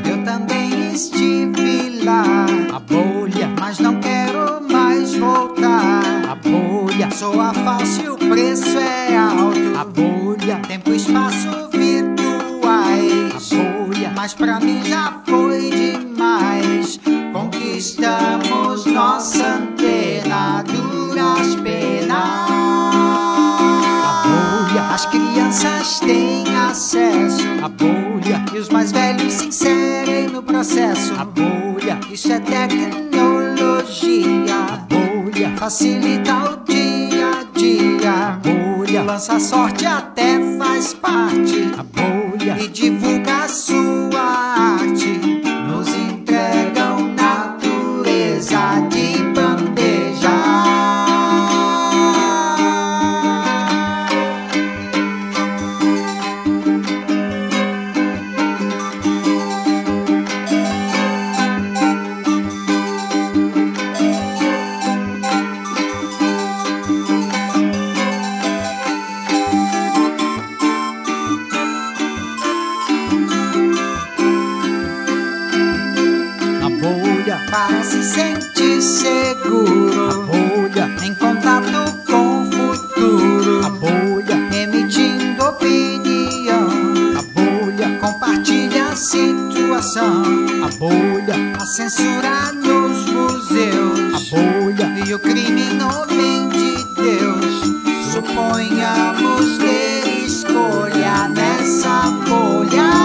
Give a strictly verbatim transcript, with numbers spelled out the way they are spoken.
eu também estive lá. A bolha, mas não quero mais voltar. a bolha, Soa falso e o preço é alto. a bolha, Tempo e espaço virtuais. a bolha, Mas pra mim já foi demais. Conquistamos nossa antena, duras penas. a bolha, As crianças têm acesso a bolha, e os mais velhos se inserem no processo. a bolha, Isso é tecnologia, a bolha, facilita o dia a dia. bolha, Lança sorte até faz parte a bolha, e divulga a sua arte. Nos entregam natureza de bandeja. a bolha, Para se sentir seguro, a bolha, em contato com o futuro, a bolha, emitindo opinião, a bolha, compartilha a situação. a bolha, A censura nos museus a bolha, e o crime não vem de Deus. Suponhamos ter escolha nessa bolha.